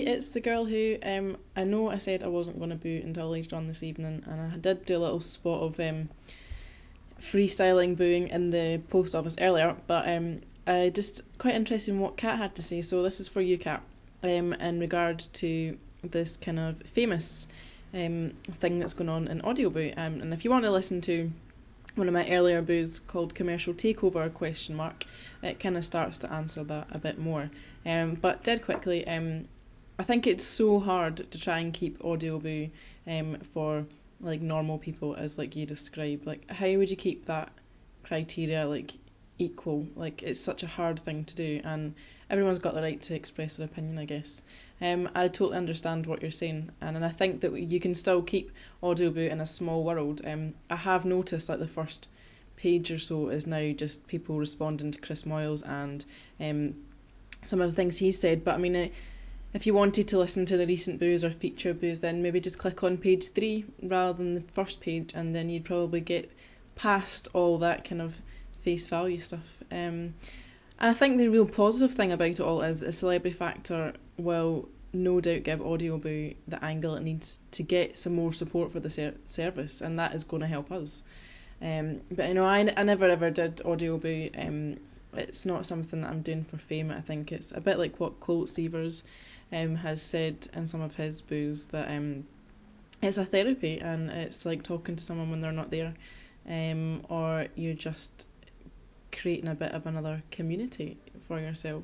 it's the girl who I know I said I wasn't going to boo until later on this evening, and I did do a little spot of freestyling booing in the post office earlier, but I just quite interested in what Kat had to say, so this is for you, Kat, in regard to this kind of famous thing that's going on in Audio Boo, and if you want to listen to one of my earlier boos called Commercial Takeover question mark, it kind of starts to answer that a bit more. But dead quickly, I think it's so hard to try and keep Audio Boo for like normal people, as like you describe. Like, how would you keep that criteria like equal? Like, it's such a hard thing to do, and everyone's got the right to express their opinion, I guess. I totally understand what you're saying, and I think that you can still keep Audio Boo in a small world. I have noticed like the first page or so is now just people responding to Chris Moyles and some of the things he said, but I mean, if you wanted to listen to the recent boos or feature boos, then maybe just click on page 3 rather than the first page, and then you'd probably get past all that kind of face value stuff. I think the real positive thing about it all is the Celebrity Factor will no doubt give Audio Boo the angle it needs to get some more support for the service, and that is going to help us. But you know, I never ever did Audio Boo. It's not something that I'm doing for fame. I think it's a bit like what Colt Seavers has said in some of his boos, that it's a therapy, and it's like talking to someone when they're not there, or you're just creating a bit of another community for yourself.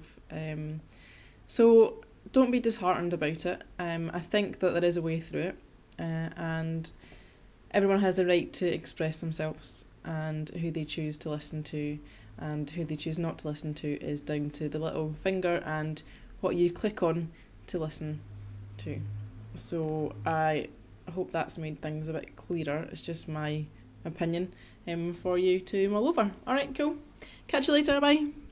So don't be disheartened about it. I think that there is a way through it, and everyone has a right to express themselves, and who they choose to listen to and who they choose not to listen to is down to the little finger and what you click on to listen to. So I hope that's made things a bit clearer. It's just my opinion for you to mull over. Alright, cool. Catch you later, bye.